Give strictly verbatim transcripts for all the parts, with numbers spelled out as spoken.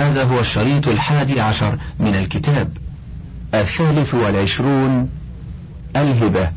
هذا هو الشريط الحادي عشر من الكتاب. الثالث والعشرون: الهبة،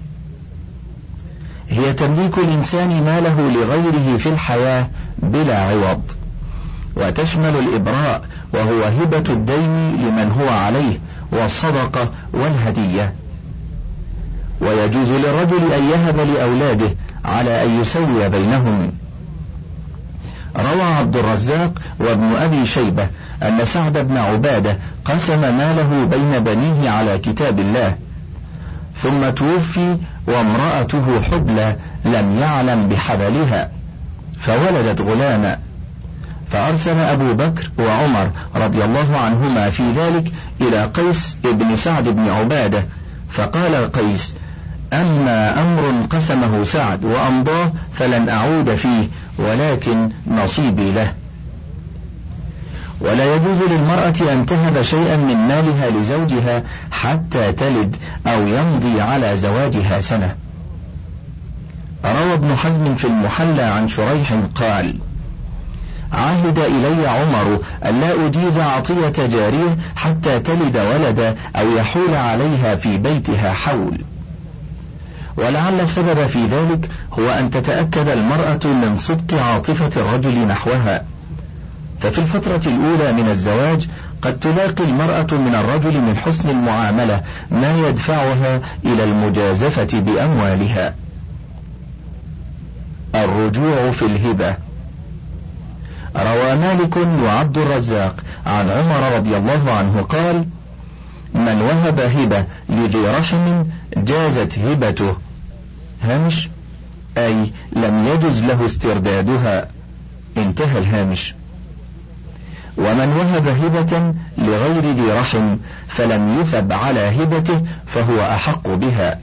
هي تمليك الإنسان ماله لغيره في الحياة بلا عوض، وتشمل الإبراء وهو هبة الدين لمن هو عليه، والصدقة والهدية. ويجوز للرجل أن يهب لأولاده على أن يسوي بينهم. روى عبد الرزاق وابن أبي شيبة أن سعد بن عبادة قسم ماله بين بنيه على كتاب الله، ثم توفي وامرأته حبلى لم يعلم بحبلها، فولدت غلاما، فأرسل أبو بكر وعمر رضي الله عنهما في ذلك إلى قيس ابن سعد بن عبادة، فقال قيس: أما أمر قسمه سعد وأمضاه فلن أعود فيه، ولكن نصيبي له. ولا يجوز للمرأة أن تهب شيئا من مالها لزوجها حتى تلد أو يمضي على زواجها سنة. روى ابن حزم في المحلى عن شريح قال: عهد إلي عمر ألا أجيز عطية جارية حتى تلد ولدا أو يحول عليها في بيتها حول. ولعل السبب في ذلك هو أن تتأكد المرأة من صدق عاطفة الرجل نحوها، ففي الفترة الأولى من الزواج قد تلاقي المرأة من الرجل من حسن المعاملة ما يدفعها إلى المجازفة بأموالها. الرجوع في الهبة. روى مالك وعبد الرزاق عن عمر رضي الله عنه قال: من وهب هبة لذي رحم جازت هبته، هامش، أي لم يجز له استردادها، انتهى الهامش. ومن وهب هبة لغير ذي رحم فلم يثب على هبته فهو أحق بها،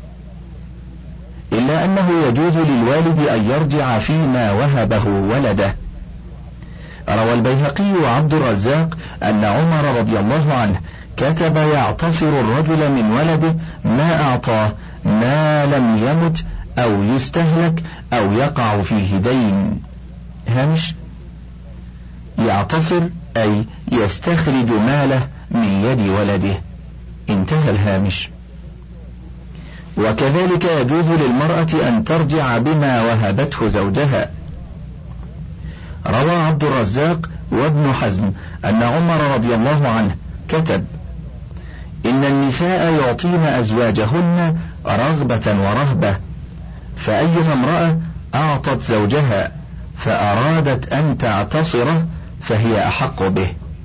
إلا أنه يجوز للوالد أن يرجع فيما وهبه ولده. روى البيهقي وعبد الرزاق أن عمر رضي الله عنه كتب يعتصر الرجل من ولده ما أعطاه ما لم يمت أو يستهلك أو يقع فيه دين، هامش، يعتصر أي يستخرج ماله من يد ولده، انتهى الهامش. وكذلك يجوز للمرأة أن ترجع بما وهبته زوجها. روى عبد الرزاق وابن حزم أن عمر رضي الله عنه كتب: إن النساء يعطين أزواجهن رغبة ورهبة، فأيها امرأة أعطت زوجها فأرادت أن تعتصره فهي أحق به،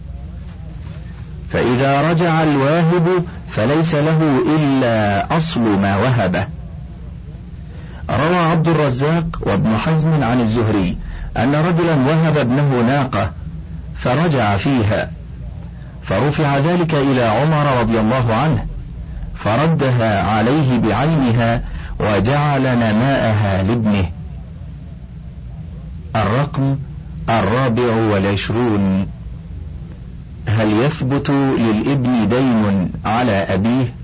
فإذا رجع الواهب فليس له إلا أصل ما وهبه. روى عبد الرزاق وابن حزم عن الزهري أن رجلا وهب ابنه ناقة فرجع فيها، فرفع ذلك إلى عمر رضي الله عنه فردها عليه بعينها وجعل نماءها لابنه. الرقم الرابع والعشرون: هل يثبت للابن دين على أبيه؟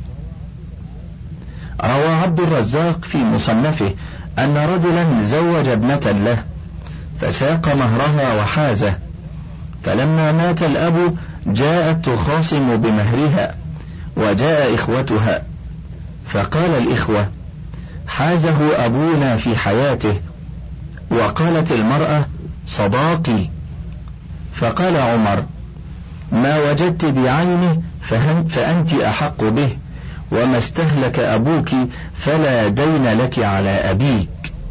روى عبد الرزاق في مصنفه أن رجلا زوج ابنة له فساق مهرها وحازه، فلما مات الأب جاءت تخاصم بمهرها، وجاء إخوتها فقال الإخوة: حازه أبونا في حياته، وقالت المرأة: صداقي، فقال عمر: ما وجدت بعينه فأنت أحق به، وما استهلك أبوك فلا دين لك على أبيك.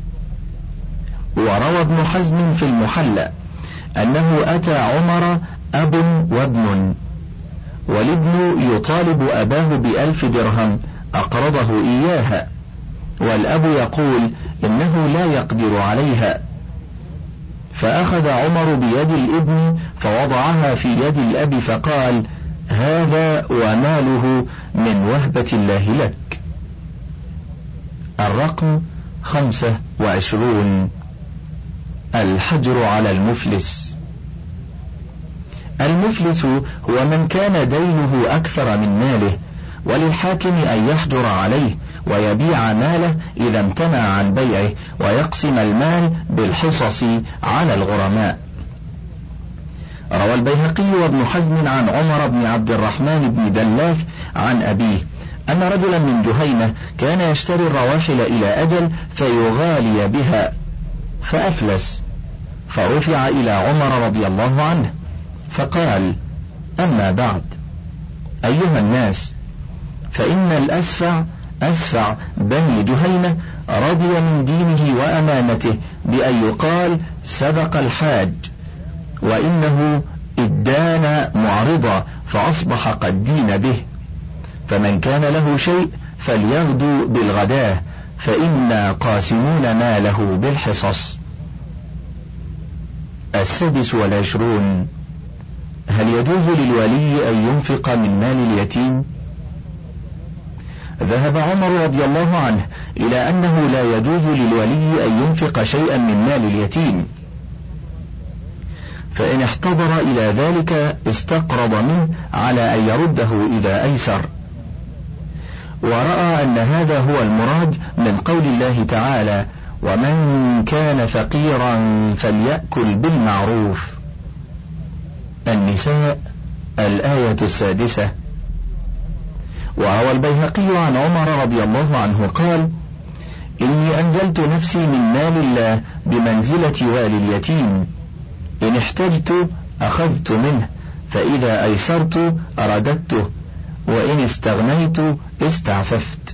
وروى ابن حزم في المحلى أنه أتى عمر أب وابن، والابن يطالب أباه بألف درهم أقرضه إياها، والأب يقول إنه لا يقدر عليها، فأخذ عمر بيد الابن فوضعها في يد الأب فقال: هذا وماله من وهبة الله لك. الرقم خمسة وعشرون: الحجر على المفلس. المفلس هو من كان دينه أكثر من ماله، وللحاكم أن يحجر عليه ويبيع ماله إذا امتنع عن بيعه، ويقسم المال بالحصص على الغرماء. روى البيهقي وابن حزم عن عمر بن عبد الرحمن بن دلاث عن أبيه أن رجلا من جهينة كان يشتري الرواحل إلى أجل فيغالي بها فأفلس، فرفع إلى عمر رضي الله عنه فقال: أما بعد، أيها الناس، فإن الأسفع أسفع بني جهينة رضي من دينه وأمانته بأن يقال سبق الحاج، وإنه ادان معرضا فأصبح قد دين به، فمن كان له شيء فليغدو بالغداه، فإنا قاسمون ماله بالحصص. السادس والعشرون: هل يجوز للولي أن ينفق من مال اليتيم؟ ذهب عمر رضي الله عنه إلى أنه لا يجوز للولي أن ينفق شيئا من مال اليتيم، فإن احتضر إلى ذلك استقرض منه على أن يرده إذا أيسر، ورأى أن هذا هو المراد من قول الله تعالى: ومن كان فقيرا فليأكل بالمعروف. النساء، الآية السادسة. وروى البيهقي عن عمر رضي الله عنه قال: إني أنزلت نفسي من مال الله بمنزلة والي اليتيم، إن احتجت أخذت منه، فإذا أيسرت رددته، وإن استغنيت استعففت.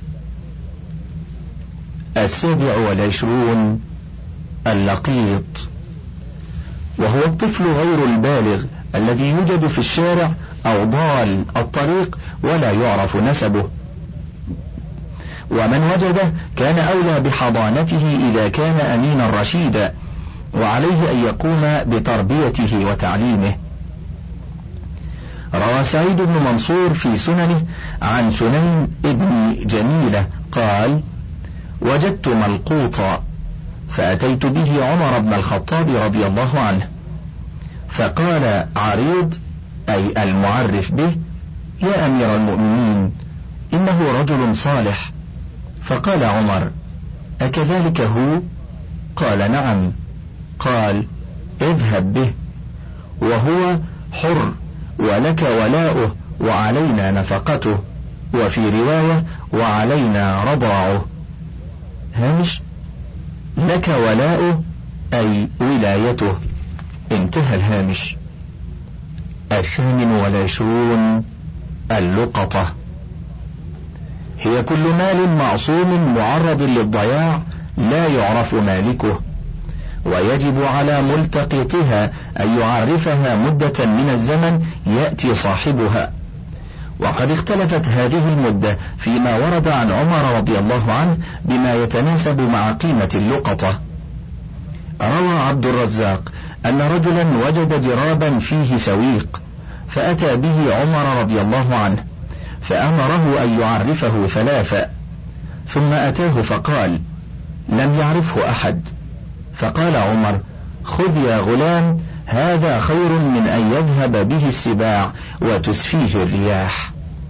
السابع والعشرون: اللقيط، وهو الطفل غير البالغ الذي يوجد في الشارع أو ضال الطريق ولا يعرف نسبه، ومن وجده كان أولى بحضانته إذا كان أمينا رشيدا، وعليه أن يقوم بتربيته وتعليمه. روى سعيد بن منصور في سننه عن سنين ابن جميلة قال: وجدت ملقوطا فأتيت به عمر بن الخطاب رضي الله عنه، فقال عريض أي المعرف به: يا أمير المؤمنين، إنه رجل صالح. فقال عمر: أكذلك هو؟ قال: نعم. قال: اذهب به، وهو حر ولك ولاؤه وعلينا نفقته، وفي رواية وعلينا رضاعه. هامش: لك ولاؤه أي ولايته. انتهى الهامش. الثامن والعشرون: اللقطة، هي كل مال معصوم معرض للضياع لا يعرف مالكه، ويجب على ملتقطها أن يعرفها مدة من الزمن يأتي صاحبها، وقد اختلفت هذه المدة فيما ورد عن عمر رضي الله عنه بما يتناسب مع قيمة اللقطة. روى عبد الرزاق أن رجلا وجد جرابا فيه سويق، فأتى به عمر رضي الله عنه، فأمره أن يعرفه ثلاثة، ثم أتاه فقال: لم يعرفه أحد. فقال عمر: خذ يا غلام، هذا خير من أن يذهب به السباع وتسفيه الرياح.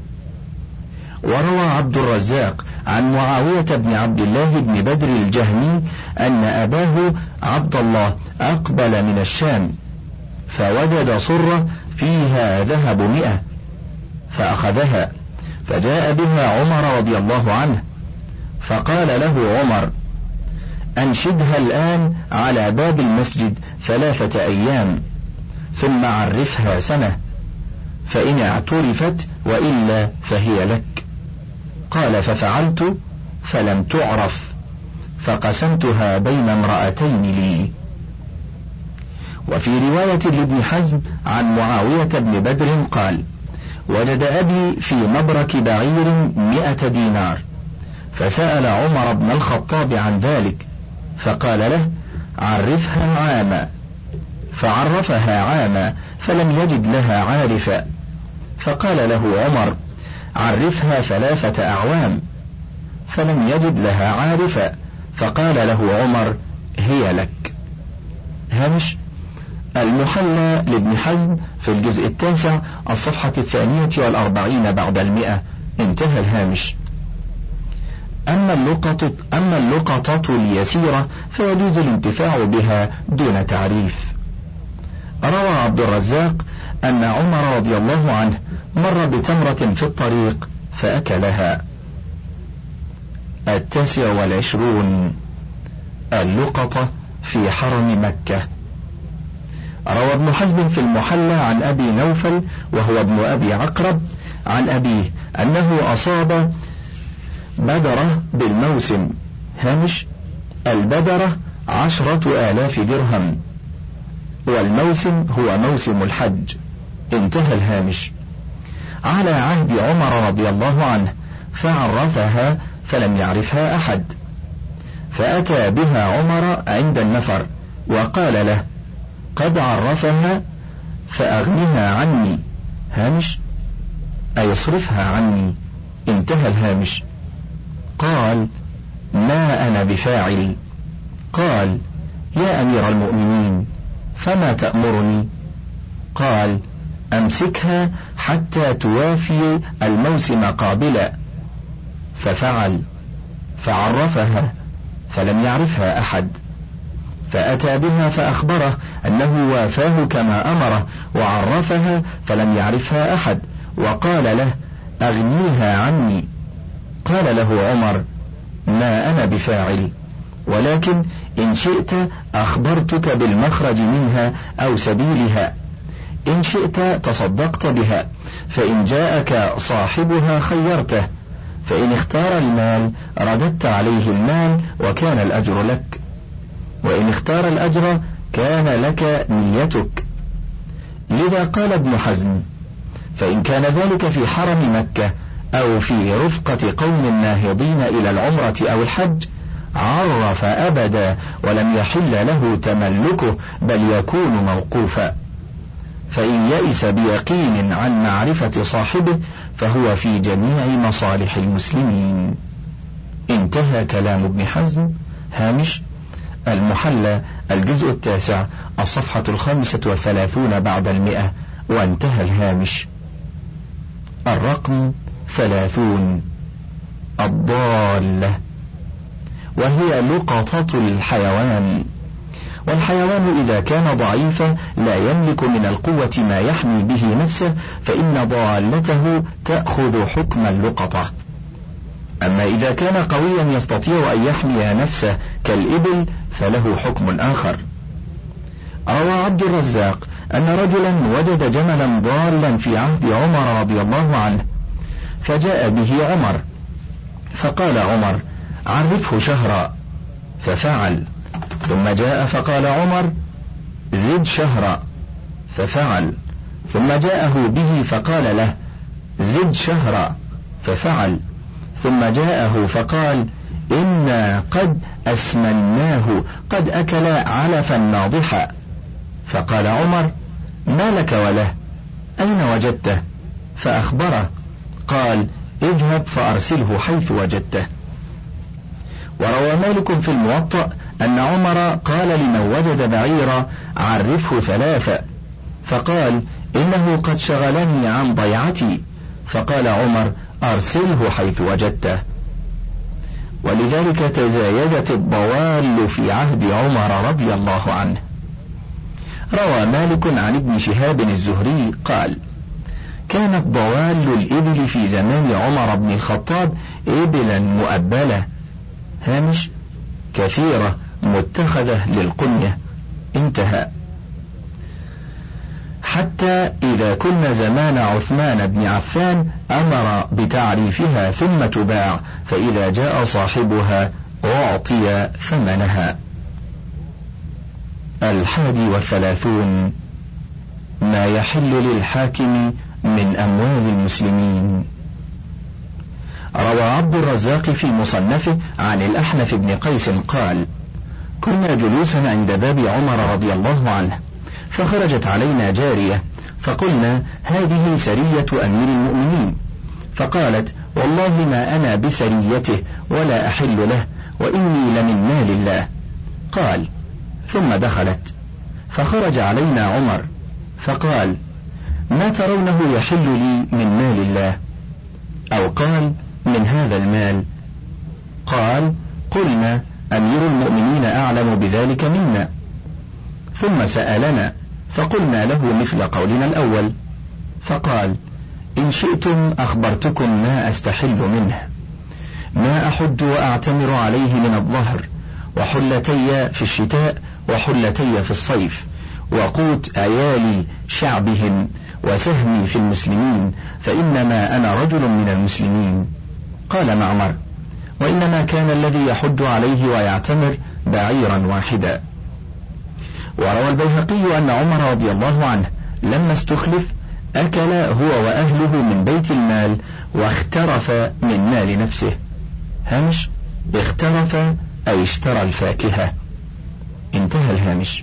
وروى عبد الرزاق عن معاوية بن عبد الله بن بدر الجهمي أن أباه عبد الله أقبل من الشام، فوجد صرة فيها ذهب مئة، فأخذها، فجاء بها عمر رضي الله عنه، فقال له عمر: أنشدها الآن على باب المسجد ثلاثة أيام، ثم عرفها سنة، فإن اعترفت وإلا فهي لك. قال: ففعلت فلم تعرف، فقسمتها بين امرأتين لي. وفي رواية لابن حزم عن معاوية بن بدر قال: وجد أبي في مبرك بعير مئة دينار، فسأل عمر بن الخطاب عن ذلك، فقال له: عرفها عاما، فعرفها عاما فلم يجد لها عارفا، فقال له عمر: عرفها ثلاثة أعوام، فلم يجد لها عارفا، فقال له عمر: هي لك. هامش: المحلى لابن حزم في الجزء التاسع الصفحة الثانية والأربعين بعد المئة. انتهى الهامش. أما اللقطة, أما اللقطة اليسيرة فيجوز الانتفاع بها دون تعريف. روى عبد الرزاق أن عمر رضي الله عنه مر بتمرة في الطريق فأكلها. التاسع والعشرون اللقطة في حرم مكة. روى ابن حزم في المحلى عن أبي نوفل وهو ابن أبي عقرب عن أبيه أنه أصاب بدرة بالموسم. هامش: البدرة عشرة آلاف درهم، والموسم هو موسم الحج. انتهى الهامش. على عهد عمر رضي الله عنه فعرفها فلم يعرفها أحد، فأتى بها عمر عند النفر وقال له: قد عرفها فأغنها عني. هامش: أي اصرفها عني. انتهى الهامش. قال: ما أنا بفاعل. قال: يا أمير المؤمنين فما تأمرني؟ قال: أمسكها حتى توافي الموسم قابلا. ففعل، فعرفها فلم يعرفها أحد، فأتى بها فأخبره أنه وافاه كما أمره وعرفها فلم يعرفها أحد، وقال له: أغنيها عني. قال له عمر: ما أنا بفاعل، ولكن إن شئت أخبرتك بالمخرج منها أو سبيلها، إن شئت تصدقت بها، فإن جاءك صاحبها خيرته، فإن اختار المال رددت عليه المال وكان الأجر لك، وإن اختار الأجر كان لك نيتك. لذا قال ابن حزم: فإن كان ذلك في حرم مكة أو في رفقة قوم ناهضين إلى العمرة أو الحج عرف أبدا ولم يحل له تملكه، بل يكون موقوفا. فإن يئس بيقين عن معرفة صاحبه فهو في جميع مصالح المسلمين. انتهى كلام ابن حزم. هامش: المحلى الجزء التاسع الصفحة الخامسة والثلاثون بعد المئة. وانتهى الهامش. الرقم ثلاثون الضالة، وهي لقطة الحيوان. والحيوان إذا كان ضعيفا لا يملك من القوة ما يحمي به نفسه فإن ضالته تأخذ حكم اللقطة. أما إذا كان قويا يستطيع أن يحمي نفسه كالإبل فله حكم آخر. روى عبد الرزاق أن رجلا وجد جملا ضالا في عهد عمر رضي الله عنه، فجاء به عمر، فقال عمر: عرفه شهرا، ففعل. ثم جاء فقال عمر: زد شهرا، ففعل. ثم جاءه به فقال له: زد شهرا، ففعل. ثم جاءه فقال: إنا قد أسمناه، قد أكل علفا ناضحا. فقال عمر: ما لك وله؟ أين وجدته؟ فأخبره، قال: اذهب فأرسله حيث وجدته. وروى مالك في الموطأ أن عمر قال لمن وجد بعيرا: عرفه ثلاثة، فقال: إنه قد شغلني عن ضيعتي. فقال عمر: أرسله حيث وجدته. ولذلك تزايدت الضوال في عهد عمر رضي الله عنه. روى مالك عن ابن شهاب الزهري قال: كانت ضوال الإبل في زمان عمر بن الخطاب إبلا مؤبلة. هامش: كثيرة متخذة للقنية. انتهى. حتى إذا كنا زمان عثمان بن عفان أمر بتعريفها ثم تباع، فإذا جاء صاحبها أعطي ثمنها. الحادي والثلاثون ما يحل للحاكم من أموال المسلمين. روى عبد الرزاق في مصنفه عن الأحنف بن قيس قال: كنا جلوسا عند باب عمر رضي الله عنه، فخرجت علينا جارية، فقلنا: هذه سرية أمير المؤمنين. فقالت: والله ما أنا بسريته ولا أحل له، وإني لمن مال الله. قال: ثم دخلت، فخرج علينا عمر فقال: ما ترونه يحل لي من مال الله؟ أو قال: من هذا المال. قال: قلنا: أمير المؤمنين أعلم بذلك منا. ثم سألنا فقلنا له مثل قولنا الأول، فقال: إن شئتم أخبرتكم ما أستحل منه، ما أحج وأعتمر عليه من الظهر، وحلتي في الشتاء وحلتي في الصيف، وقوت عيالي شعبهم، وسهمي في المسلمين، فإنما أنا رجل من المسلمين. قال معمر: وإنما كان الذي يحج عليه ويعتمر بعيرا واحدا. وروى البيهقي أن عمر رضي الله عنه لما استخلف أكل هو وأهله من بيت المال واخترف من مال نفسه. هامش: اخترف أي اشترى الفاكهة. انتهى الهامش.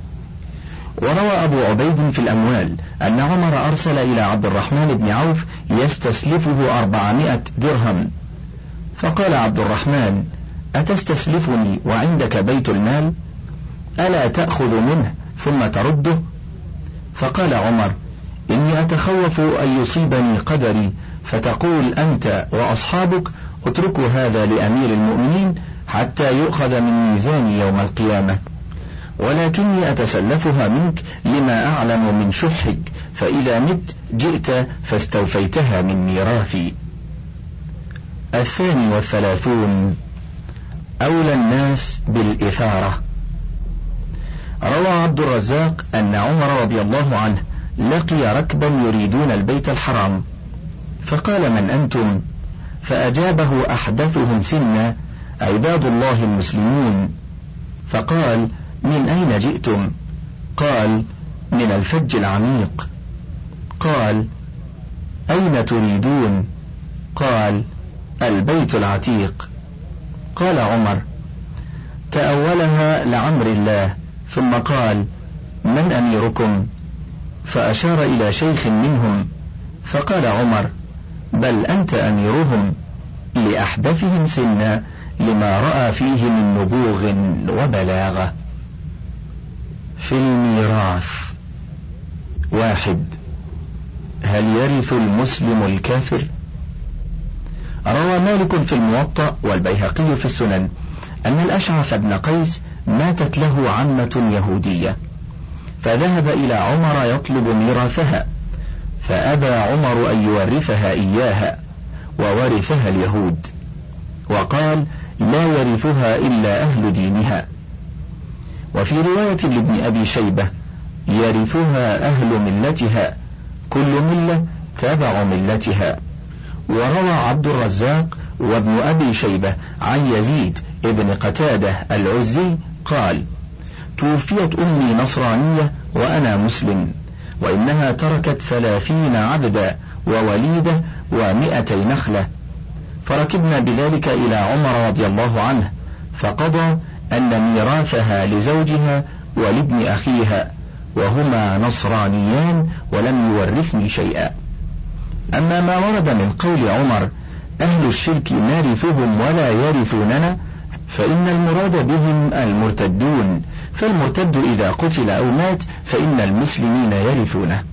وروى أبو عبيد في الأموال أن عمر أرسل إلى عبد الرحمن بن عوف يستسلفه أربعمائة درهم، فقال عبد الرحمن: أتستسلفني وعندك بيت المال؟ ألا تأخذ منه ثم ترده؟ فقال عمر: إني أتخوف أن يصيبني قدري فتقول أنت وأصحابك اتركوا هذا لأمير المؤمنين حتى يؤخذ من ميزاني يوم القيامة، ولكني أتسلفها منك لما أعلم من شحك، فإذا مت جئت فاستوفيتها من ميراثي. الثاني والثلاثون: أولى الناس بالإثارة. روى عبد الرزاق أن عمر رضي الله عنه لقي ركبا يريدون البيت الحرام، فقال: من أنتم؟ فأجابه أحدثهم سنا: عباد الله المسلمون. فقال: من أين جئتم؟ قال: من الفج العميق. قال: أين تريدون؟ قال: البيت العتيق. قال عمر: تأولها لعمر الله، ثم قال: من أميركم؟ فأشار إلى شيخ منهم، فقال عمر: بل أنت أميرهم، لأحدثهم سنا لما رأى فيه من نبوغ وبلاغة. في الميراث: واحد: هل يرث المسلم الكافر؟ روى مالك في الموطأ والبيهقي في السنن أن الأشعث بن قيس ماتت له عمة يهودية، فذهب إلى عمر يطلب ميراثها، فأبى عمر أن يورثها إياها، وورثها اليهود، وقال: لا يرثها إلا أهل دينها. وفي رواية لابن أبي شيبة: يرثها أهل ملتها، كل ملة تبع ملتها. وروى عبد الرزاق وابن أبي شيبة عن يزيد ابن قتادة العزي قال: توفيت أمي نصرانية وأنا مسلم، وإنها تركت ثلاثين عبدا ووليدة ومئتي نخلة، فركبنا بذلك إلى عمر رضي الله عنه، فقضى أن ميراثها لزوجها ولابن أخيها، وهما نصرانيان، ولم يورثني شيئا. أما ما ورد من قول عمر: أهل الشرك نرثهم ولا يرثوننا، فإن المراد بهم المرتدون، فالمرتد إذا قتل أو مات فإن المسلمين يرثونه.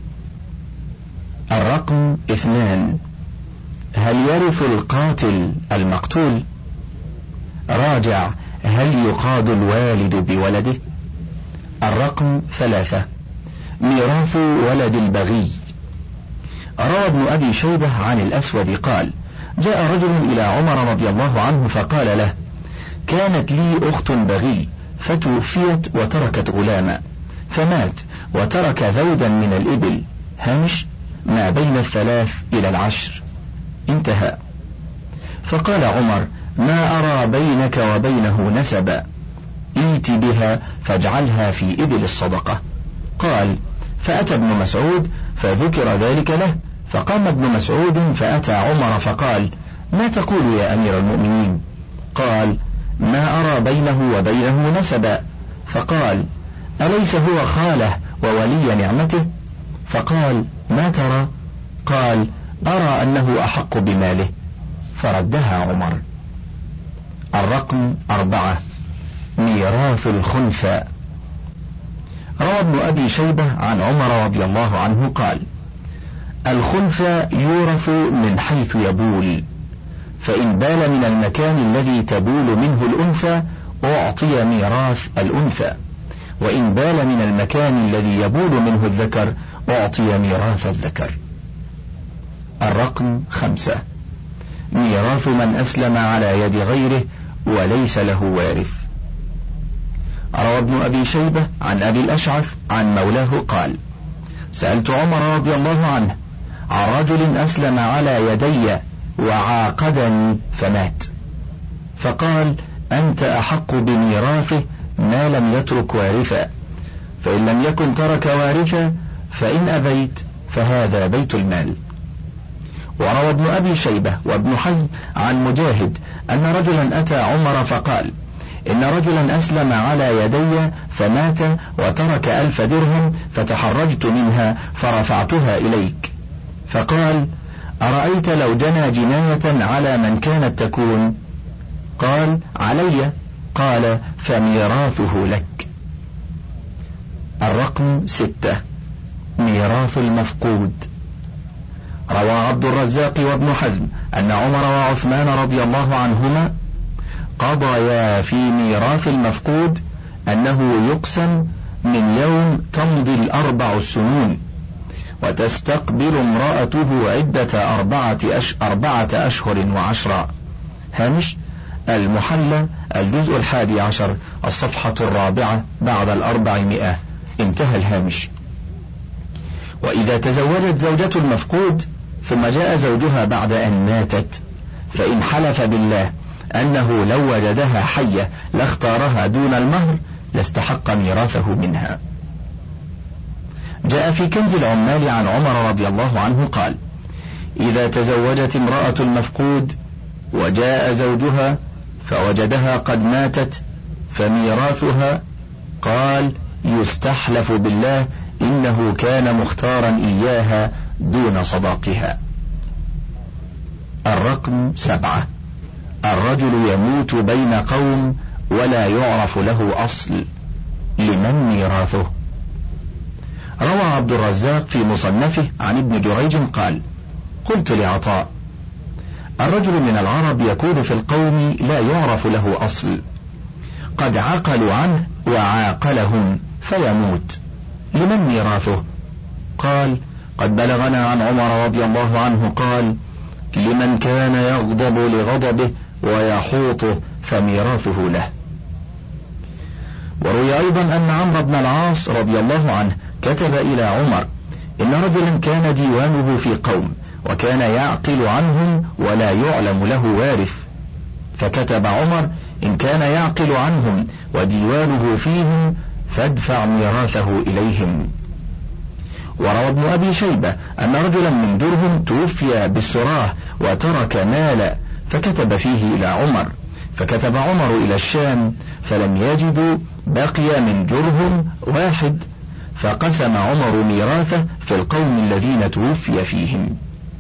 الرقم اثنان: هل يرث القاتل المقتول؟ راجع: هل يقاد الوالد بولده؟ الرقم ثلاثة: ميراث ولد البغي. روى ابن أبي شيبة عن الأسود قال: جاء رجل إلى عمر رضي الله عنه فقال له: كانت لي أخت بغي فتوفيت وتركت غلاما، فمات وترك ذودا من الإبل، هامش: ما بين الثلاث إلى العشر. انتهى. فقال عمر: ما أرى بينك وبينه نسبا، ائت بها فاجعلها في إبل الصدقة. قال: فأتى ابن مسعود فذكر ذلك له، فقام ابن مسعود فأتى عمر فقال: ما تقول يا أمير المؤمنين؟ قال: ما أرى بينه وبينه نسبا. فقال: أليس هو خاله وولي نعمته؟ فقال: ما ترى؟ قال: أرى أنه أحق بماله. فردها عمر. الرقم أربعة: ميراث الخنثى. روى ابن أبي شيبة عن عمر رضي الله عنه قال: الخنثى يورث من حيث يبول، فإن بال من المكان الذي تبول منه الأنثى أعطي ميراث الأنثى، وإن بال من المكان الذي يبول منه الذكر أعطي ميراث الذكر. الرقم خمسة: ميراث من أسلم على يد غيره وليس له وارث. روى ابن أبي شيبة عن أبي الأشعث عن مولاه قال: سألت عمر رضي الله عنه عن رجل أسلم على يدي وعاقدني فمات، فقال: أنت أحق بميراثه ما لم يترك وارثا، فإن لم يكن ترك وارثا فإن أبيت فهذا بيت المال. وروى ابن أبي شيبة وابن حزم عن مجاهد أن رجلا أتى عمر فقال: إن رجلا أسلم على يدي فمات وترك ألف درهم فتحرجت منها فرفعتها إليك، فقال: أرأيت لو جنى جناية على من كانت تكون؟ قال: علي. قال: فميراثه لك. الرقم ستة: ميراث المفقود. روى عبد الرزاق وابن حزم أن عمر وعثمان رضي الله عنهما قضيا في ميراث المفقود أنه يقسم من يوم تمضي الأربع السنون وتستقبل امرأته عدة أربعة, أش... أربعة أشهر وعشرة. هامش المحلى الجزء الحادي عشر الصفحة الرابعة بعد الأربعمائة. انتهى الهامش. وإذا تزوجت زوجة المفقود ثم جاء زوجها بعد أن ماتت، فإن حلف بالله أنه لو وجدها حية لاختارها دون المهر لاستحق ميراثه منها. جاء في كنز العمال عن عمر رضي الله عنه قال: إذا تزوجت امرأة المفقود وجاء زوجها فوجدها قد ماتت فميراثها، قال: يستحلف بالله إنه كان مختارا إياها دون صداقها. الرقم سبعة: الرجل يموت بين قوم ولا يعرف له أصل، لمن ميراثه؟ روى عبد الرزاق في مصنفه عن ابن جريج قال: قلت لعطاء: الرجل من العرب يكون في القوم لا يعرف له أصل، قد عقلوا عنه وعاقلهم فيموت، لمن ميراثه؟ قال: قد بلغنا عن عمر رضي الله عنه قال: لمن كان يغضب لغضبه ويحوطه فميراثه له. وروي أيضا أن عمرو بن العاص رضي الله عنه كتب إلى عمر: إن رجلا كان ديوانه في قوم وكان يعقل عنهم ولا يعلم له وارث، فكتب عمر: إن كان يعقل عنهم وديوانه فيهم فادفع ميراثه إليهم. وروى ابن أبي شيبة أن رجلا من درهم توفي بالسراه وترك مالا فكتب فيه إلى عمر، فكتب عمر إلى الشام فلم يجدوا بقي من درهم واحد، فقسم عمر ميراثه في القوم الذين توفي فيهم.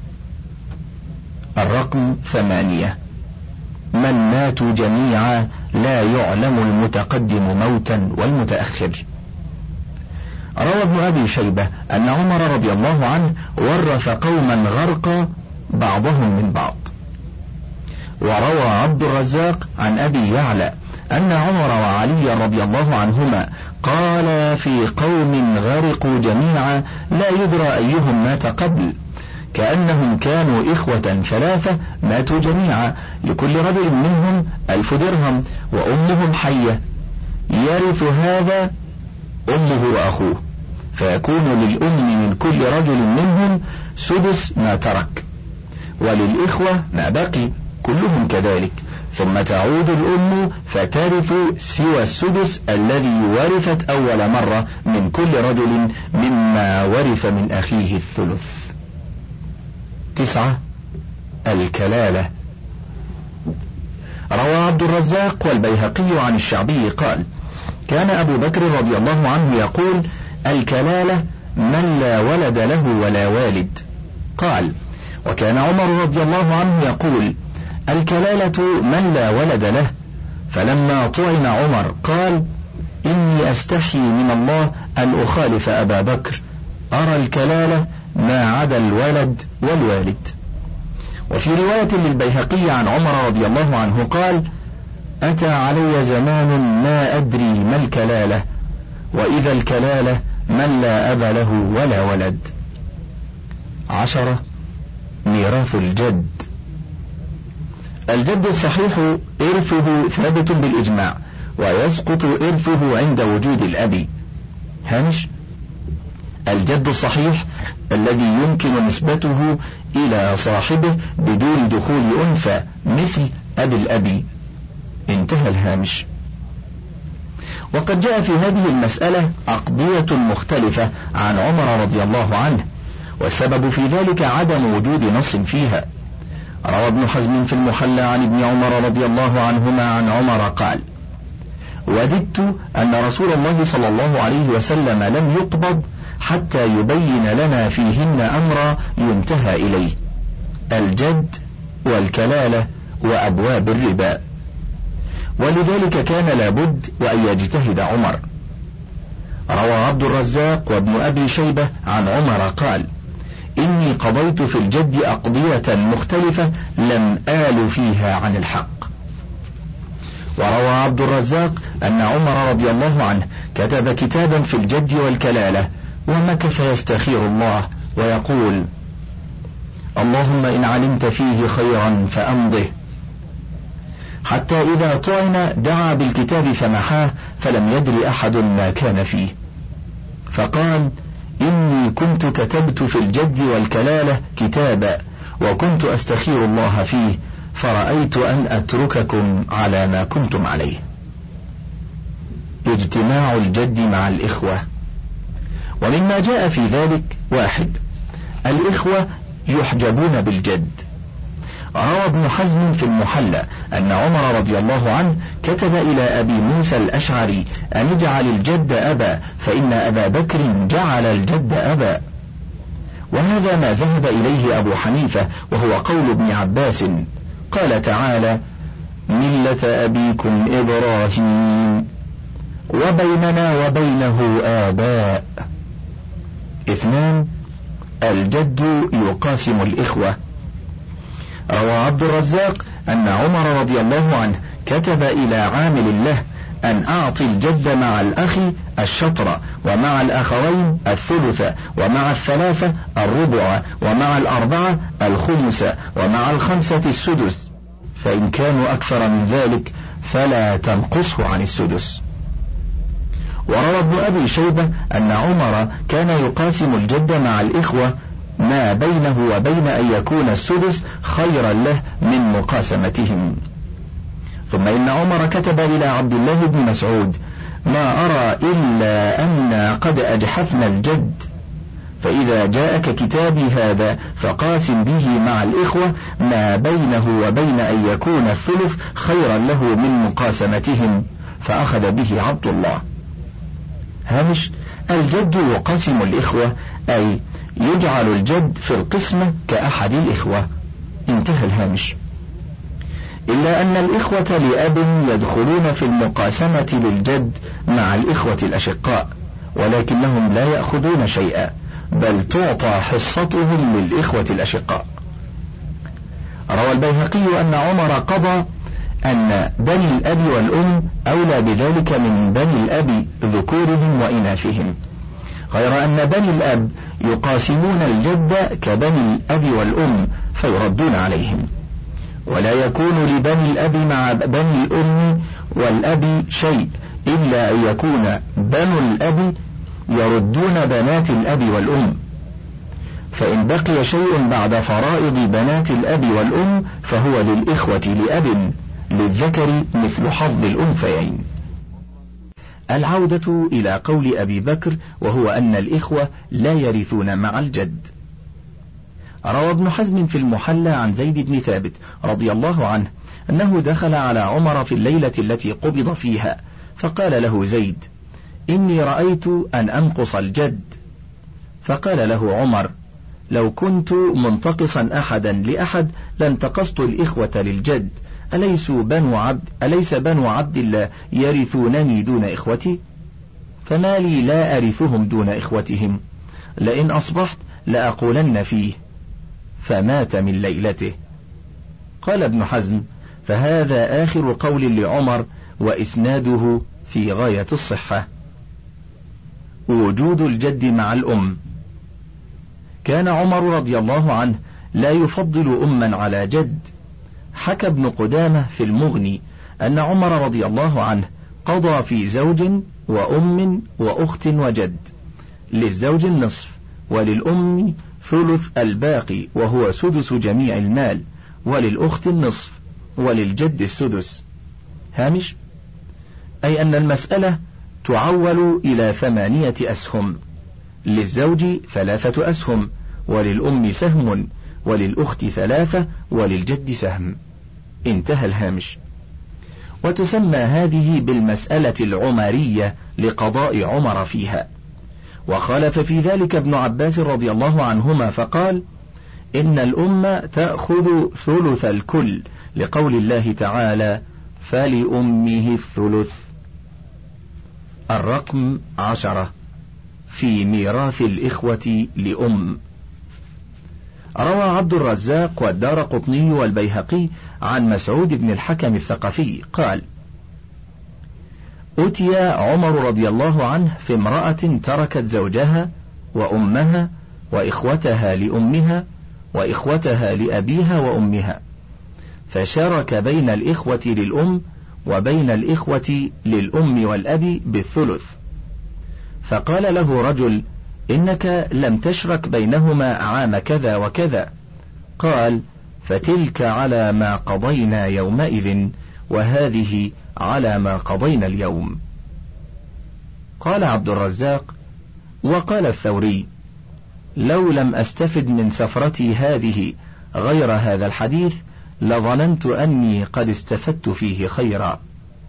الرقم ثمانية: من ماتوا جميعا لا يعلم المتقدم موتا والمتأخر. روى ابن أبي شيبة أن عمر رضي الله عنه ورث قوما غرقا بعضهم من بعض. وروى عبد الرزاق عن أبي يعلى أن عمر وعلي رضي الله عنهما قال في قوم غرقوا جميعا لا يدرى أيهم مات قبل، كأنهم كانوا إخوة ثلاثة ماتوا جميعا، لكل رجل منهم ألف درهم وأمهم حية، يرث هذا أمه وأخوه، فيكون للأم من كل رجل منهم سدس ما ترك، وللإخوة ما بقي كلهم كذلك، ثم تعود الأم فترث سوى السدس الذي ورثت أول مرة من كل رجل مما ورث من أخيه الثلث. تسعة: الكلالة. روى عبد الرزاق والبيهقي عن الشعبي قال: كان أبو بكر رضي الله عنه يقول: الكلالة من لا ولد له ولا والد. قال: وكان عمر رضي الله عنه يقول: الكلالة من لا ولد له. فلما طعن عمر قال: إني أستحي من الله أن أخالف أبا بكر، أرى الكلالة ما عدا الولد والوالد. وفي رواية للبيهقي عن عمر رضي الله عنه قال: أتى علي زمان ما أدري ما الكلالة، وإذا الكلالة من لا أب له ولا ولد. عشرة. ميراث الجد. الجد الصحيح إرثه ثابت بالإجماع، ويسقط إرثه عند وجود الأب. هامش: الجد الصحيح الذي يمكن نسبته إلى صاحبه بدون دخول أنثى مثل أبي الأب. انتهى الهامش. وقد جاء في هذه المسألة أقضية مختلفة عن عمر رضي الله عنه، والسبب في ذلك عدم وجود نص فيها. روى ابن حزم في المحلى عن ابن عمر رضي الله عنهما عن عمر قال: وددت أن رسول الله صلى الله عليه وسلم لم يقبض حتى يبين لنا فيهن أمرا ينتهى إليه: الجد والكلالة وأبواب الربا. ولذلك كان لابد وأن يجتهد عمر. روى عبد الرزاق وابن أبي شيبة عن عمر قال: إني قضيت في الجد أقضية مختلفة لم آل فيها عن الحق. وروى عبد الرزاق أن عمر رضي الله عنه كتب كتابا في الجد والكلالة، ومكث يستخير الله ويقول: اللهم إن علمت فيه خيرا فأمضه، حتى إذا طعن دعا بالكتاب فمحاه فلم يدر أحد ما كان فيه، فقال: إني كنت كتبت في الجد والكلالة كتابا وكنت أستخير الله فيه، فرأيت أن أترككم على ما كنتم عليه. اجتماع الجد مع الإخوة. ومما جاء في ذلك: واحد، الإخوة يحجبون بالجد. روى ابن حزم في المحلى أن عمر رضي الله عنه كتب إلى أبي موسى الأشعري أن اجعل الجد أبا، فإن أبا بكر جعل الجد أبا. وهذا ما ذهب إليه أبو حنيفة، وهو قول ابن عباس. قال تعالى: ملة أبيكم إبراهيم وبيننا وبينه آباء. اثنان، الجد يقاسم الإخوة. روى عبد الرزاق أن عمر رضي الله عنه كتب إلى عامل له أن أعطي الجد مع الأخ الشطر، ومع الأخوين الثلث، ومع الثلاثة الربع، ومع الأربعة الخمس، ومع الخمسة السدس، فإن كانوا أكثر من ذلك فلا تنقصه عن السدس. وروى ابن أبي شيبة أن عمر كان يقاسم الجد مع الإخوة ما بينه وبين أن يكون السدس خيرا له من مقاسمتهم. ثم إن عمر كتب إلى عبد الله بن مسعود: ما أرى إلا أن قد أجحفنا الجد، فإذا جاءك كتابي هذا فقاسم به مع الإخوة ما بينه وبين أن يكون الثلث خيرا له من مقاسمتهم، فأخذ به عبد الله. هامش: الجد يقاسم الإخوة، أي يجعل الجد في القسمة كأحد الإخوة. انتهى الهامش. إلا أن الإخوة لأب يدخلون في المقاسمة للجد مع الإخوة الأشقاء، ولكنهم لا يأخذون شيئا، بل تعطى حصتهم للإخوة الأشقاء. روى البيهقي أن عمر قضى أن بني الأب والأم أولى بذلك من بني الأب ذكورهم وإناثهم، غير أن بني الأب يقاسمون الجد كبني الأب والأم فيردون عليهم، ولا يكون لبني الأب مع بني الأم والأب شيء إلا أن يكون بنو الأب يردون بنات الأب والأم، فإن بقي شيء بعد فرائض بنات الأب والأم فهو للإخوة لأب للذكر مثل حظ الأنثيين. العودة إلى قول أبي بكر، وهو أن الإخوة لا يرثون مع الجد. روى ابن حزم في المحلى عن زيد بن ثابت رضي الله عنه أنه دخل على عمر في الليلة التي قبض فيها، فقال له زيد: إني رأيت أن أنقص الجد. فقال له عمر: لو كنت منتقصا أحدا لأحد لانتقصت الإخوة للجد، أليس بنو عبد أليس بنو عبد الله يرثونني دون إخوتي؟ فما لي لا أرثهم دون إخوتهم، لئن أصبحت لأقولن فيه. فمات من ليلته. قال ابن حزم: فهذا آخر قول لعمر، وإسناده في غاية الصحة. وجود الجد مع الأم. كان عمر رضي الله عنه لا يفضل أما على جد. حكى ابن قدامة في المغني أن عمر رضي الله عنه قضى في زوج وأم وأخت وجد، للزوج النصف وللأم ثلث الباقي وهو سدس جميع المال، وللأخت النصف وللجد السدس. هامش: أي أن المسألة تعول إلى ثمانية أسهم، للزوج ثلاثة أسهم، وللأم سهم، وللأخت ثلاثة، وللجد سهم. انتهى الهامش. وتسمى هذه بالمسألة العمرية لقضاء عمر فيها. وخالف في ذلك ابن عباس رضي الله عنهما فقال: إن الأم تأخذ ثلث الكل، لقول الله تعالى: فلأمه الثلث. الرقم عشرة في ميراث الإخوة لأم. روى عبد الرزاق والدارقطني والبيهقي عن مسعود بن الحكم الثقفي قال: أتي عمر رضي الله عنه في امرأة تركت زوجها وأمها وإخوتها لأمها وإخوتها لأبيها وأمها، فشارك بين الإخوة للأم وبين الإخوة للأم والأب بالثلث. فقال له رجل: إنك لم تشرك بينهما عام كذا وكذا. قال: فتلك على ما قضينا يومئذ، وهذه على ما قضينا اليوم. قال عبد الرزاق: وقال الثوري: لو لم أستفد من سفرتي هذه غير هذا الحديث لظننت أني قد استفدت فيه خيرا.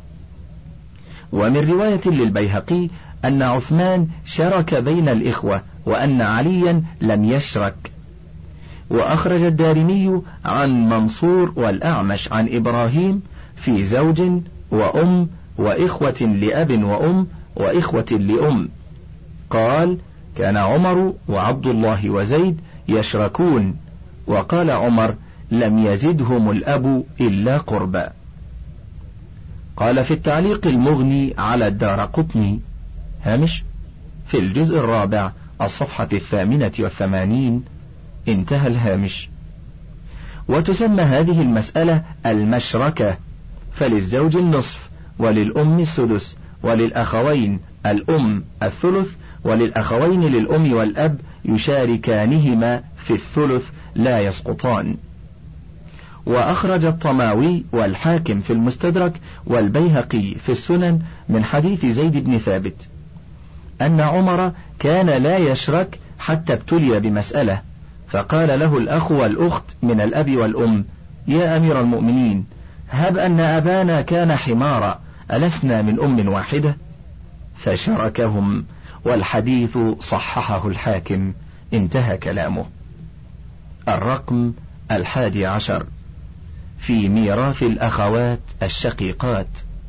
ومن رواية للبيهقي أن عثمان شرك بين الإخوة وأن عليا لم يشرك. وأخرج الدارمي عن منصور والأعمش عن إبراهيم في زوج وأم وإخوة لأب وأم وإخوة لأم. قال: كان عمر وعبد الله وزيد يشركون، وقال عمر: لم يزدهم الأب إلا قربا. قال في التعليق المغني على الدارقطني: هامش: في الجزء الرابع الصفحة الثامنة والثمانين. انتهى الهامش. وتسمى هذه المسألة المشركة، فللزوج النصف وللأم السدس وللأخوين الأم الثلث، وللأخوين للأم والأب يشاركانهما في الثلث لا يسقطان. وأخرج الطماوي والحاكم في المستدرك والبيهقي في السنن من حديث زيد بن ثابت أن عمر كان لا يشرك حتى ابتلي بمسألة، فقال له الأخ والأخت من الأب والأم: يا أمير المؤمنين، هب أن أبانا كان حمارا، ألسنا من أم واحدة؟ فشركهم، والحديث صححه الحاكم. انتهى كلامه. الرقم الحادي عشر في ميراث الأخوات الشقيقات.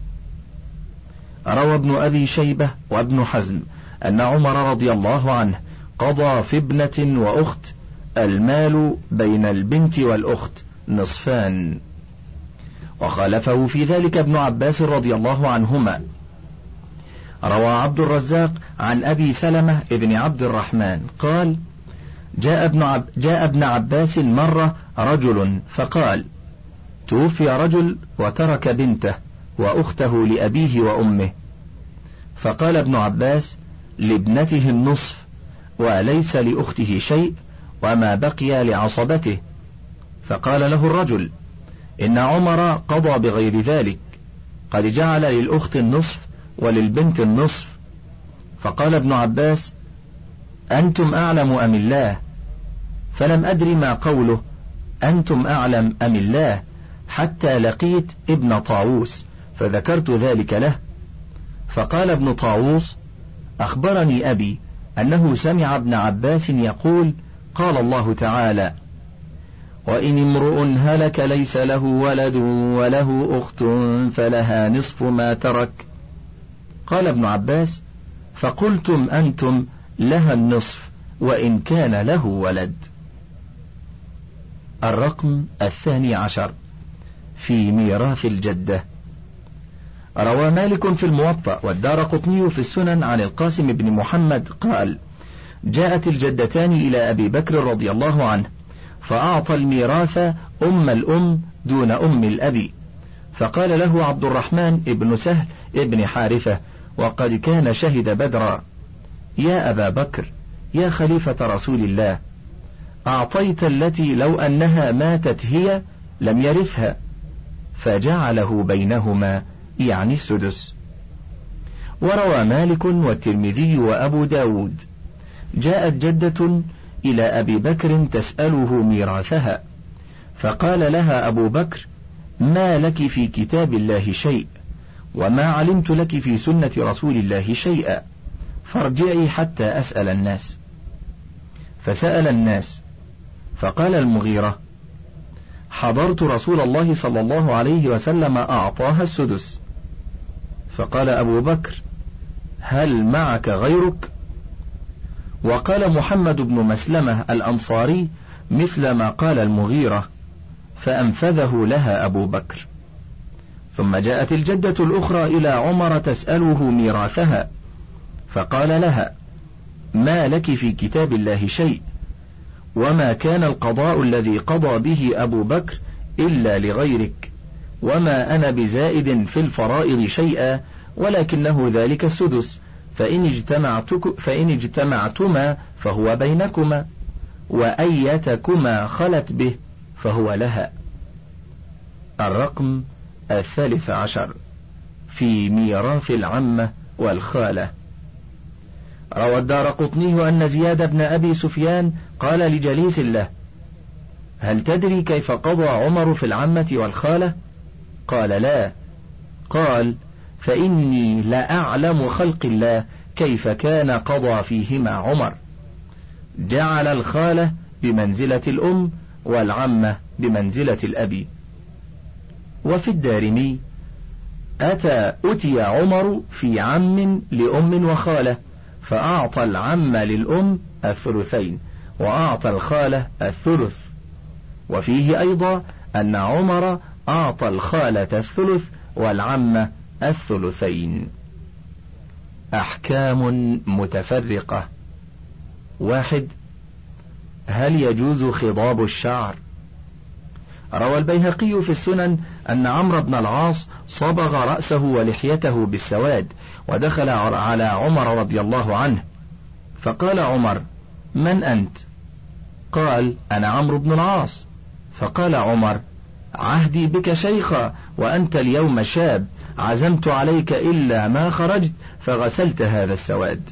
روى ابن أبي شيبة وابن حزم أن عمر رضي الله عنه قضى في ابنة وأخت المال بين البنت والأخت نصفان. وخالفه في ذلك ابن عباس رضي الله عنهما. روى عبد الرزاق عن أبي سلمة ابن عبد الرحمن قال: جاء ابن, عب جاء ابن عباس مرة رجل فقال: توفي رجل وترك بنته وأخته لأبيه وأمه. فقال ابن عباس: لابنته النصف، وليس لأخته شيء، وما بقي لعصبته. فقال له الرجل: إن عمر قضى بغير ذلك، قد جعل للأخت النصف وللبنت النصف. فقال ابن عباس: أنتم أعلم أم الله؟ فلم أدري ما قوله أنتم أعلم أم الله، حتى لقيت ابن طاووس فذكرت ذلك له. فقال ابن طاووس: أخبرني أبي أنه سمع ابن عباس يقول: قال الله تعالى: وإن امرؤ هلك ليس له ولد وله أخت فلها نصف ما ترك. قال ابن عباس: فقلتم أنتم لها النصف وإن كان له ولد. الرقم الثاني عشر في ميراث الجدة. روى مالك في الموطأ والدارقطني في السنن عن القاسم بن محمد قال: جاءت الجدتان إلى أبي بكر رضي الله عنه فأعطى الميراث أم الأم دون أم الأب، فقال له عبد الرحمن ابن سهل ابن حارثة وقد كان شهد بدرا: يا أبا بكر يا خليفة رسول الله، أعطيت التي لو أنها ماتت هي لم يرثها، فجعله بينهما يعني السدس. وروى مالك والترمذي وأبو داود: جاءت جدة إلى أبي بكر تسأله ميراثها، فقال لها أبو بكر: ما لك في كتاب الله شيء، وما علمت لك في سنة رسول الله شيئا، فارجعي حتى أسأل الناس. فسأل الناس، فقال المغيرة: حضرت رسول الله صلى الله عليه وسلم أعطاها السدس. فقال أبو بكر: هل معك غيرك؟ وقال محمد بن مسلمة الأنصاري مثل ما قال المغيرة، فأنفذه لها أبو بكر. ثم جاءت الجدة الأخرى إلى عمر تسأله ميراثها، فقال لها: ما لك في كتاب الله شيء، وما كان القضاء الذي قضى به أبو بكر إلا لغيرك، وما أنا بزائد في الفرائض شيئا، ولكنه ذلك السدس، فإن اجتمعتك فإن اجتمعتما فهو بينكما، وأيتكما خلت به فهو لها. الرقم الثالث عشر في ميراث العمة والخالة. روى الدارقطني أن زياد بن أبي سفيان قال لجليس له: هل تدري كيف قضى عمر في العمة والخالة؟ قال: لا. قال: فإني لأعلم خلق الله كيف كان قضى فيهما عمر، جعل الخالة بمنزلة الأم والعمة بمنزلة الأب. وفي الدارمي: أتى أتي عمر في عم لأم وخالة، فأعطى العم للأم الثلثين وأعطى الخالة الثلث. وفيه أيضا أن عمر أعطى الخالة الثلث والعم الثلثين. أحكام متفرقة. واحد: هل يجوز خضاب الشعر؟ روى البيهقي في السنن أن عمرو بن العاص صبغ رأسه ولحيته بالسواد، ودخل على عمر رضي الله عنه، فقال عمر: من أنت؟ قال: أنا عمرو بن العاص. فقال عمر: عهدي بك شيخا وأنت اليوم شاب، عزمت عليك إلا ما خرجت فغسلت هذا السواد.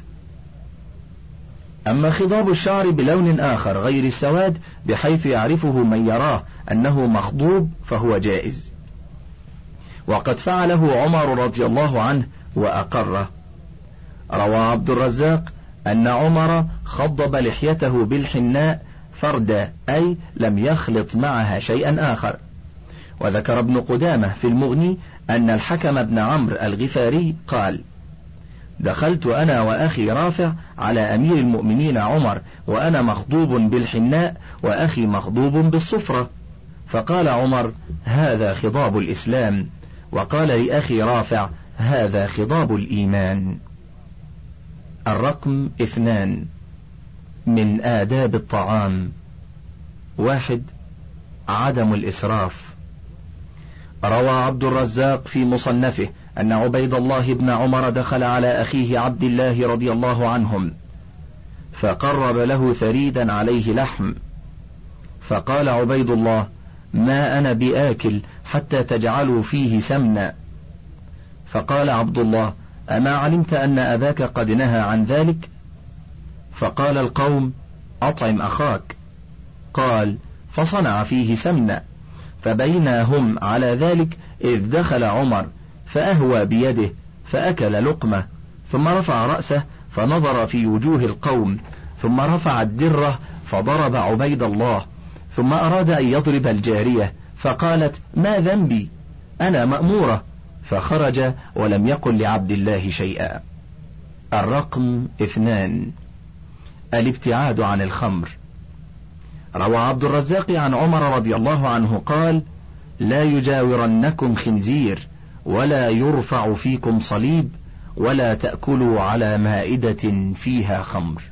أما خضاب الشعر بلون آخر غير السواد بحيث يعرفه من يراه أنه مخضوب فهو جائز، وقد فعله عمر رضي الله عنه وأقره. روى عبد الرزاق أن عمر خضب لحيته بالحناء فردا، أي لم يخلط معها شيئا آخر. وذكر ابن قدامة في المغني أن الحكم بن عمرو الغفاري قال: دخلت أنا وأخي رافع على أمير المؤمنين عمر وأنا مخضوب بالحناء وأخي مخضوب بالصفرة، فقال عمر: هذا خضاب الإسلام، وقال لأخي رافع: هذا خضاب الإيمان. الرقم اثنان من آداب الطعام. واحد: عدم الإسراف. روى عبد الرزاق في مصنفه أن عبيد الله بن عمر دخل على أخيه عبد الله رضي الله عنهم، فقرب له ثريدا عليه لحم، فقال عبيد الله: ما أنا بآكل حتى تجعلوا فيه سمنا. فقال عبد الله: أما علمت أن أباك قد نهى عن ذلك؟ فقال القوم: أطعم أخاك. قال: فصنع فيه سمنا، فبينا هم على ذلك إذ دخل عمر فأهوى بيده فأكل لقمة، ثم رفع رأسه فنظر في وجوه القوم، ثم رفع الدرة فضرب عبيد الله، ثم أراد أن يضرب الجارية فقالت: ما ذنبي، أنا مأمورة، فخرج ولم يقل لعبد الله شيئا. الرقم اثنان الابتعاد عن الخمر. روى عبد الرزاق عن عمر رضي الله عنه قال: لا يجاورنكم خنزير ولا يرفع فيكم صليب، ولا تأكلوا على مائدة فيها خمر.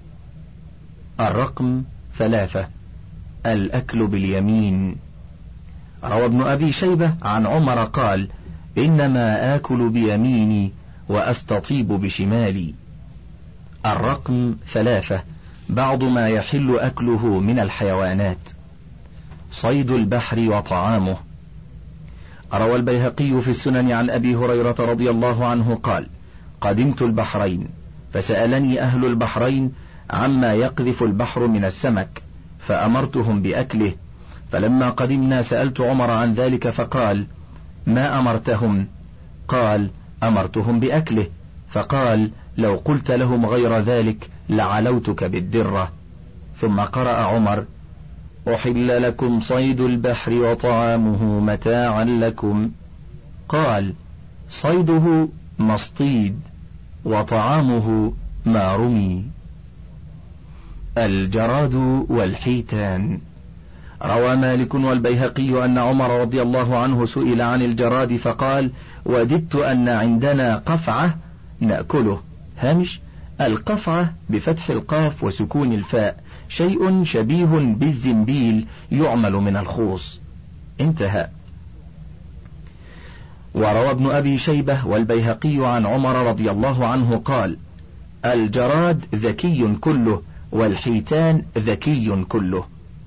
الرقم ثلاثة، الأكل باليمين. روى ابن أبي شيبة عن عمر قال: إنما آكل بيميني وأستطيب بشمالي. الرقم ثلاثة، بعض ما يحل أكله من الحيوانات. صيد البحر وطعامه. روى البيهقي في السنن عن أبي هريرة رضي الله عنه قال: قدمت البحرين فسألني أهل البحرين عما يقذف البحر من السمك، فأمرتهم بأكله، فلما قدمنا سألت عمر عن ذلك فقال: ما أمرتهم؟ قال: أمرتهم بأكله. فقال: لو قلت لهم غير ذلك لعلوتك بالدرة. ثم قرأ عمر: أحل لكم صيد البحر وطعامه متاعا لكم. قال: صيده مصطيد وطعامه ما رمي. الجراد والحيتان. روى مالك والبيهقي أن عمر رضي الله عنه سئل عن الجراد فقال: وددت أن عندنا قفعة نأكله. هامش: القفعة بفتح القاف وسكون الفاء، شيء شبيه بالزنبيل يعمل من الخوص. انتهى. وروى ابن أبي شيبة والبيهقي عن عمر رضي الله عنه قال: الجراد ذكي كله، والحيتان ذكي كله.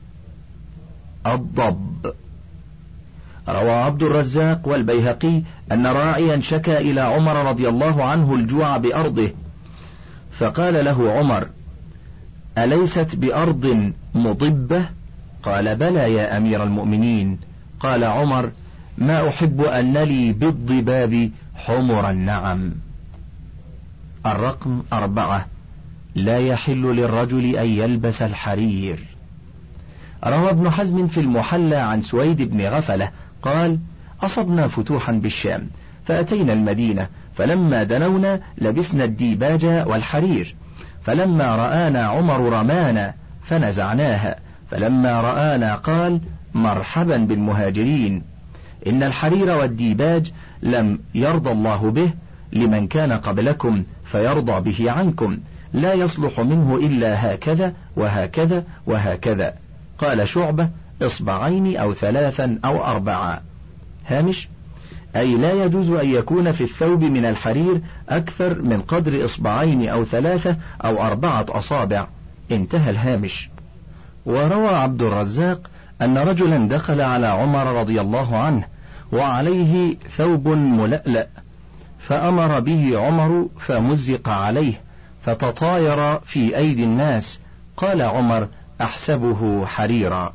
الضب. روى عبد الرزاق والبيهقي أن راعيا شكا إلى عمر رضي الله عنه الجوع بأرضه، فقال له عمر: أليست بأرض مضبة؟ قال: بلى يا أمير المؤمنين. قال عمر: ما أحب أن لي بالضباب حمر النعم. الرقم أربعة، لا يحل للرجل أن يلبس الحرير. روى ابن حزم في المحلى عن سويد بن غفلة قال: أصبنا فتوحا بالشام، فأتينا المدينة، فلما دنونا لبسنا الديباج والحرير، فلما رآنا عمر رمانا فنزعناها، فلما رآنا قال: مرحبا بالمهاجرين، إن الحرير والديباج لم يرضى الله به لمن كان قبلكم فيرضى به عنكم، لا يصلح منه إلا هكذا وهكذا وهكذا. قال شعبة: إصبعين أو ثلاثا أو أربعة. هامش: أي لا يجوز أن يكون في الثوب من الحرير أكثر من قدر إصبعين أو ثلاثة أو أربعة أصابع. انتهى الهامش. وروى عبد الرزاق أن رجلا دخل على عمر رضي الله عنه وعليه ثوب ملألأ، فأمر به عمر فمزق عليه فتطاير في أيدي الناس. قال عمر: أحسبه حريرا.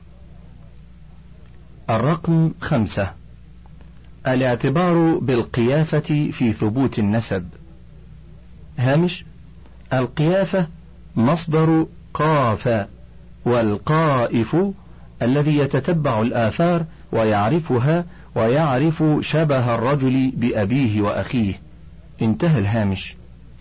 الرقم خمسة، الاعتبار بالقيافة في ثبوت النسب. هامش: القيافة مصدر قاف، والقائف الذي يتتبع الآثار ويعرفها ويعرف شبه الرجل بأبيه وأخيه. انتهى الهامش.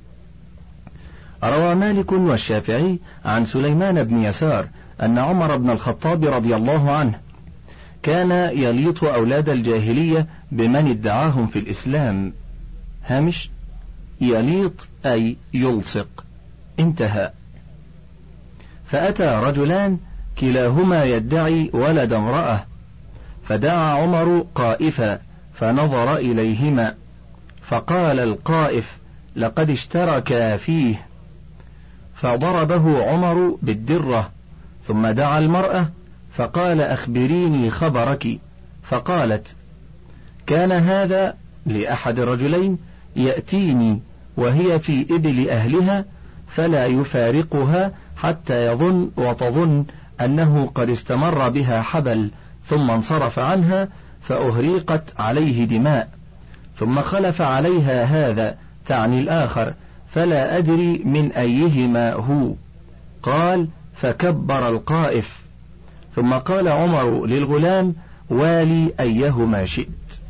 روى مالك والشافعي عن سليمان بن يسار أن عمر بن الخطاب رضي الله عنه كان يليط أولاد الجاهلية بمن ادعاهم في الإسلام. هامش: يليط أي يلصق. انتهى. فأتى رجلان كلاهما يدعي ولد امرأة، فدعا عمر قائفا فنظر إليهما، فقال القائف: لقد اشتركا فيه، فضربه عمر بالدرة. ثم دعا المرأة فقال: أخبريني خبرك. فقالت: كان هذا لأحد الرجلين يأتيني وهي في إبل أهلها، فلا يفارقها حتى يظن وتظن أنه قد استمر بها حبل، ثم انصرف عنها فأهريقت عليه دماء، ثم خلف عليها هذا، تعني الآخر، فلا أدري من أيهما هو. قال: فكبر القائف. ثم قال عمر للغلام: والي أيهما شئت.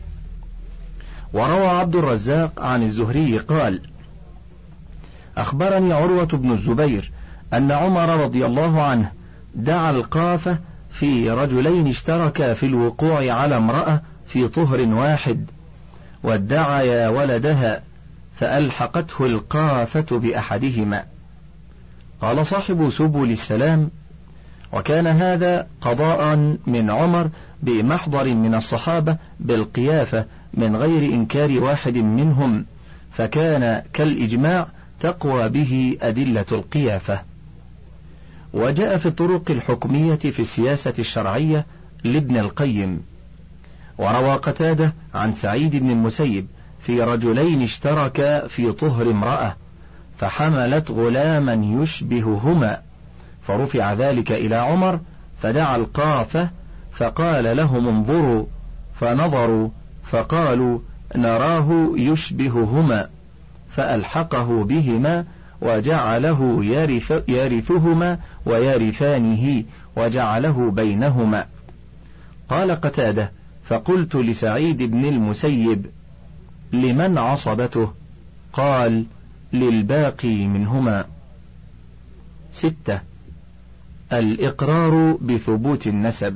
وروى عبد الرزاق عن الزهري قال: أخبرني عروة بن الزبير أن عمر رضي الله عنه دعا القافة في رجلين اشتركا في الوقوع على امرأة في طهر واحد، وادعيا ولدها فألحقته القافة بأحدهما. قال صاحب سبل السلام: وكان هذا قضاء من عمر بمحضر من الصحابة بالقيافة من غير إنكار واحد منهم، فكان كالإجماع تقوى به أدلة القيافة. وجاء في الطرق الحكمية في السياسة الشرعية لابن القيم. وروى قتادة عن سعيد بن المسيب في رجلين اشتركا في طهر امرأة فحملت غلاما يشبههما، فرفع ذلك إلى عمر فدعا القافة فقال لهم: انظروا، فنظروا فقالوا: نراه يشبههما، فألحقه بهما وجعله يرث يرثهما ويرثانه وجعله بينهما. قال قتادة: فقلت لسعيد بن المسيب: لمن عصبته؟ قال: للباقي منهما. ستة. الإقرار بثبوت النسب.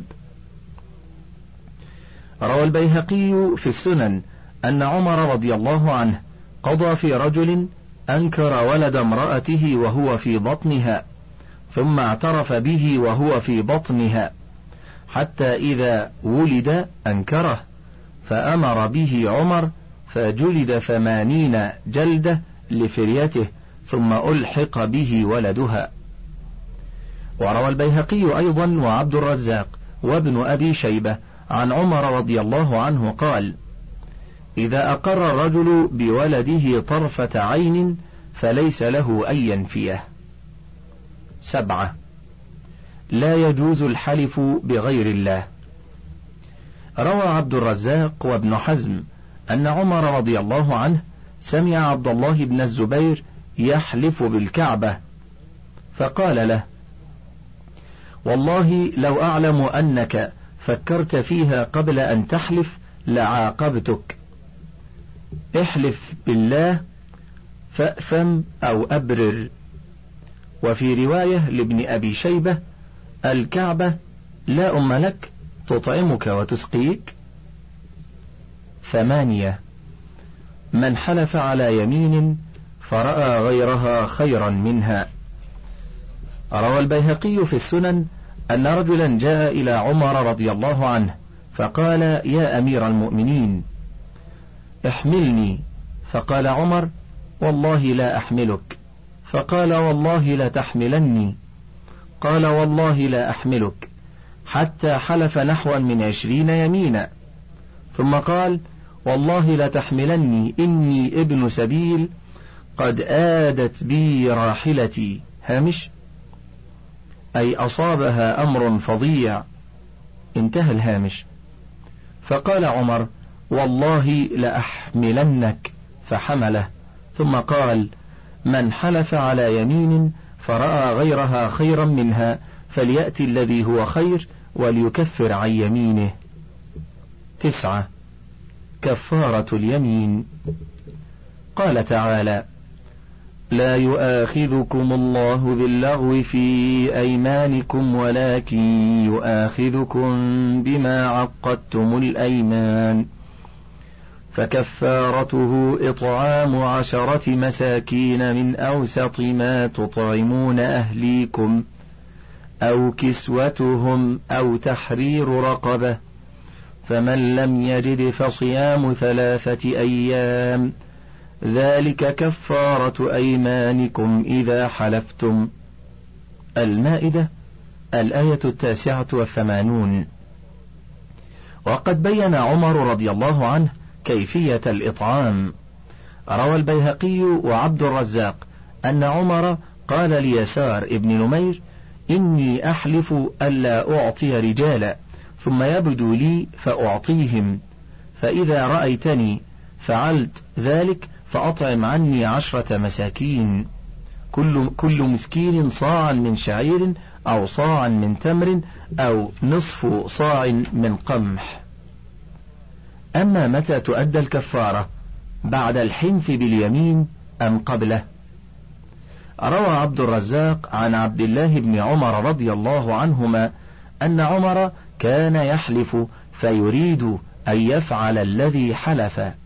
روى البيهقي في السنن أن عمر رضي الله عنه قضى في رجل أنكر ولد امرأته وهو في بطنها، ثم اعترف به وهو في بطنها، حتى إذا ولد أنكره، فأمر به عمر فجلد ثمانين جلدة لفريته، ثم ألحق به ولدها. وروى البيهقي أيضا وعبد الرزاق وابن أبي شيبة عن عمر رضي الله عنه قال: إذا أقر الرجل بولده طرفة عين فليس له أن ينفيه. سبعة. لا يجوز الحلف بغير الله. روى عبد الرزاق وابن حزم أن عمر رضي الله عنه سمع عبد الله بن الزبير يحلف بالكعبة، فقال له: والله لو أعلم أنك فكرت فيها قبل أن تحلف لعاقبتك، احلف بالله فأثم أو أبرر. وفي رواية لابن أبي شيبة: الكعبة لا أم لك تطعمك وتسقيك. ثمانية. من حلف على يمين فرأى غيرها خيرا منها. روى البيهقي في السنن أن رجلا جاء إلى عمر رضي الله عنه فقال: يا أمير المؤمنين احملني، فقال عمر: والله لا أحملك، فقال: والله لا تحملني، قال: والله لا أحملك، حتى حلف نحوا من عشرين يمينا، ثم قال: والله لا تحملني، إني ابن سبيل قد آدت بي راحلتي. هامش أي أصابها أمر فظيع، انتهى الهامش. فقال عمر: والله لأحملنك، فحمله، ثم قال: من حلف على يمين فرأى غيرها خيرا منها فليأتي الذي هو خير وليكفر عن يمينه. تسعة. كفارة اليمين. قال تعالى: لا يؤاخذكم الله باللغو في أيمانكم ولكن يؤاخذكم بما عقدتم الأيمان، فكفارته إطعام عشرة مساكين من أوسط ما تطعمون أهليكم أو كسوتهم أو تحرير رقبة، فمن لم يجد فصيام ثلاثة أيام، ذلك كفارة أيمانكم إذا حلفتم. المائدة الآية التاسعة والثمانون. وقد بين عمر رضي الله عنه كيفية الإطعام. روى البيهقي وعبد الرزاق أن عمر قال ليسار ابن نمير: إني أحلف ألا أعطي رجالا ثم يبدو لي فأعطيهم، فإذا رأيتني فعلت ذلك فأطعم عني عشرة مساكين، كل, كل مسكين صاعا من شعير أو صاعا من تمر أو نصف صاع من قمح. أما متى تؤدى الكفارة، بعد الحنث باليمين أم قبله؟ روى عبد الرزاق عن عبد الله بن عمر رضي الله عنهما أن عمر كان يحلف فيريد أن يفعل الذي حلف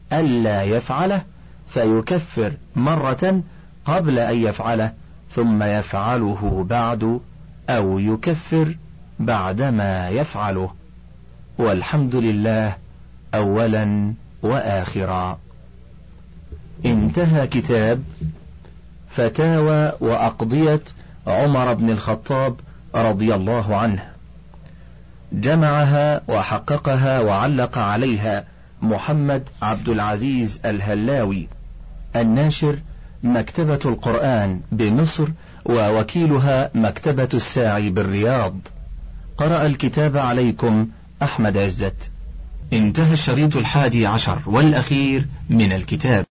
ألا يفعله فيكفر مرة قبل أن يفعله ثم يفعله بعد، أو يكفر بعدما يفعله. والحمد لله أولا وآخرا. انتهى كتاب فتاوى وأقضية عمر بن الخطاب رضي الله عنه، جمعها وحققها وعلق عليها محمد عبد العزيز الهلاوي، الناشر مكتبة القرآن بمصر، ووكيلها مكتبة الساعي بالرياض. قرأ الكتاب عليكم أحمد عزت. انتهى الشريط الحادي عشر والأخير من الكتاب.